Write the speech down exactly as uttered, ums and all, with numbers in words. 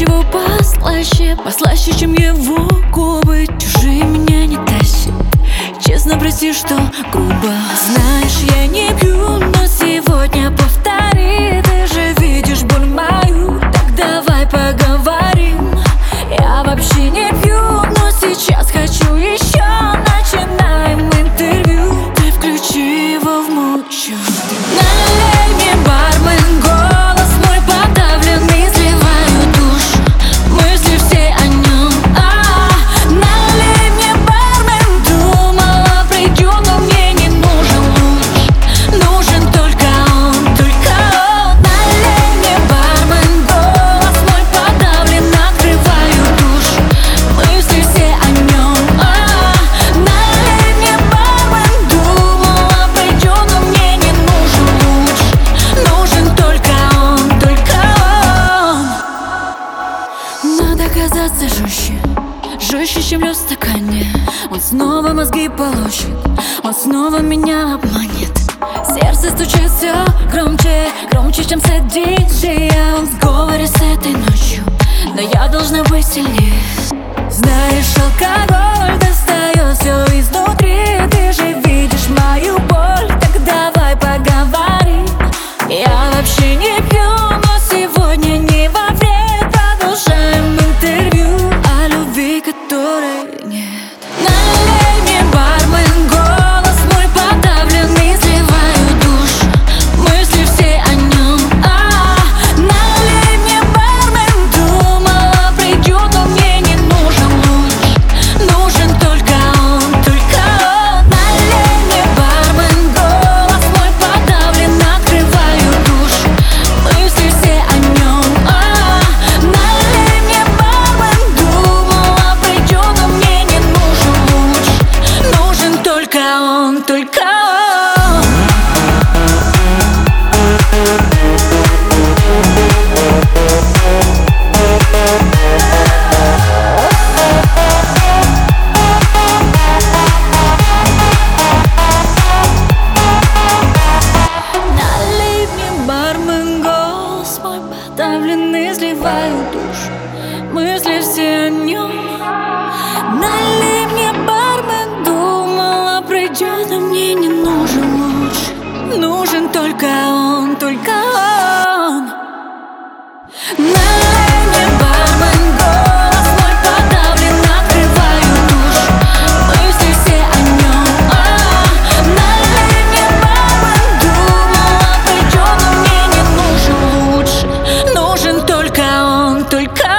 его послаще, послаще, чем его губы. Чужие меня не тащат, честно прости, что грубо. Знаешь, я не пью, но сегодня повтори. Ты же видишь боль мою, так давай поговорим. Я вообще не пью, но сейчас хочу еще. Начинаем интервью, ты включи его в мучу. Налей мне, бармен, голос мой подавленный, сливаю душ, мысли все о нем. А, налей мне, бармен, думала придет, но мне не нужен луч, нужен только он, только он. Налей мне, бармен, голос мой подавлен, открываю душ, мысли все о нем. А, налей мне, бармен, думала придет, но мне не нужен луч, нужен только он, только он. Надо казаться жестче, жестче, чем лед в стакане. Он снова мозги получит, он снова меня обманет. Сердце стучит все громче, громче, чем сет диджея. Он в сговоре с этой ночью, но я должна быть сильнее. Знаешь, алкоголь достает все изнутри. Ты же видишь мою боль, так давай поговорим. Я вообще не пью, но сегодня не во вред. Продолжаем интервью о любви, которой нет. Налей мне, бармен, голос мой подавленный, сливаю душ, мысли все о нем. А, налей мне, бармен, думала придет, но мне не нужен луч, нужен только он, только он. Налей мне, бармен, голос мой подавлен, открываю душ, мысли все о нем. А, налей мне, бармен, думала придет, но мне не нужен луч, нужен только он, только он. Налей мне, бармен, голос мой подавленный, сливаю душ, мысли все о нем. Налей мне, бармен, думала придет, но мне не нужен луч, нужен только он, только он. Налей мне, бармен, голос мой подавлен, открываю душ, мысли все о нем. А, налей мне, бармен, думала придет, но мне не нужен луч, нужен только он, только он.